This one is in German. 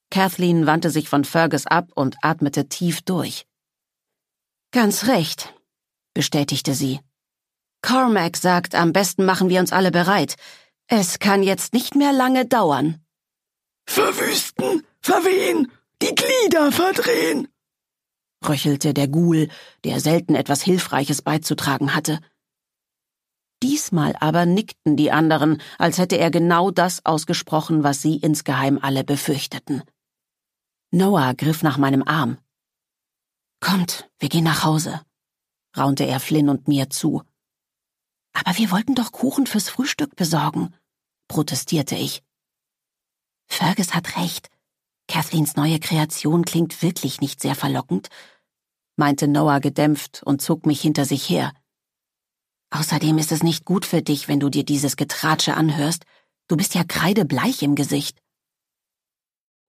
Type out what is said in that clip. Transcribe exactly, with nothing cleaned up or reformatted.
Kathleen wandte sich von Fergus ab und atmete tief durch. »Ganz recht«, bestätigte sie. »Cormac sagt, am besten machen wir uns alle bereit. Es kann jetzt nicht mehr lange dauern.« »Verwüsten, verwehen, die Glieder verdrehen«, röchelte der Ghoul, der selten etwas Hilfreiches beizutragen hatte. Diesmal aber nickten die anderen, als hätte er genau das ausgesprochen, was sie insgeheim alle befürchteten. Noah griff nach meinem Arm. »Kommt, wir gehen nach Hause«, raunte er Flynn und mir zu. »Aber wir wollten doch Kuchen fürs Frühstück besorgen«, protestierte ich. »Fergus hat recht. Kathleens neue Kreation klingt wirklich nicht sehr verlockend«, meinte Noah gedämpft und zog mich hinter sich her. »Außerdem ist es nicht gut für dich, wenn du dir dieses Getratsche anhörst. Du bist ja kreidebleich im Gesicht.«